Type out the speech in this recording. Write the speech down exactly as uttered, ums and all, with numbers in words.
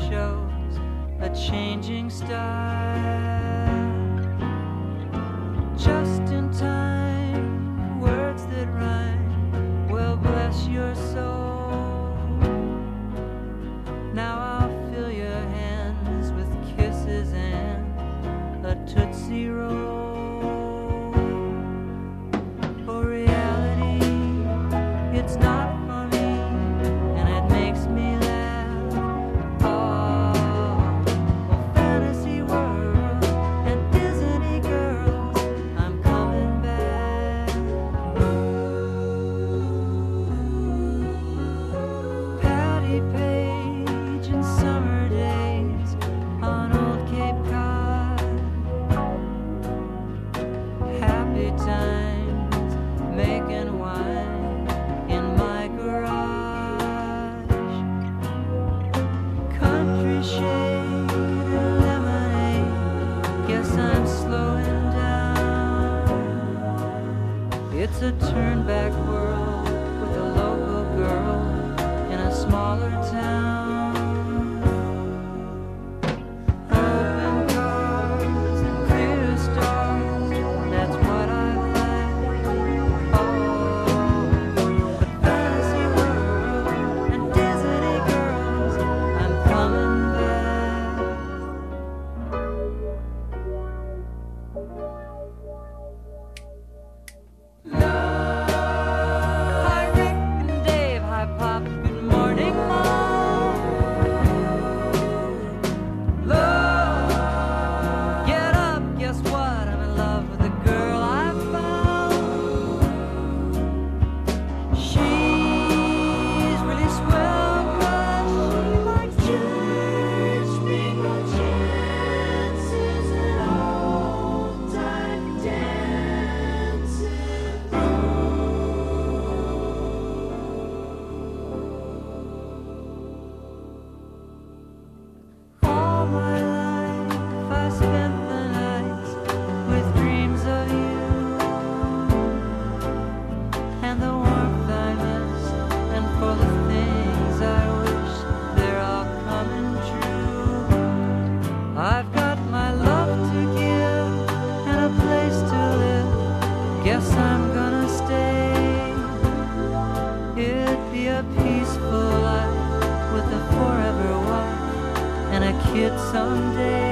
shows a changing style. Just in time, words that rhyme will bless your soul. Now I'll fill your hands with kisses and a Tootsie Roll. For reality, it's not funny, and it makes me laugh. Oh, well, fantasy world and Disney girls, I'm coming back. Patty Page and summer days on old Cape Cod. Happy times making wine in my garage. Country shade and lemonade, guess I'm slowing down. It's a turn back world with a local girl in a smaller town. Open cars and clear stars, that's what I like. Oh, the fantasy world and Disney girls, I'm coming back. Hi Rick and Dave, hi Pop, good morning Mom. Love, get up, guess what? I'm in love with the girl I found. She's really swell 'cause she likes church, bingo chances, and old-time dances. All my life I spent the nights with dreams of you and the warmth I miss, and for the things I wish they're all coming true. I've got my love to give and a place to live. Guess I'm gonna stay. It'd be a peaceful life with a forever wife and a kid someday.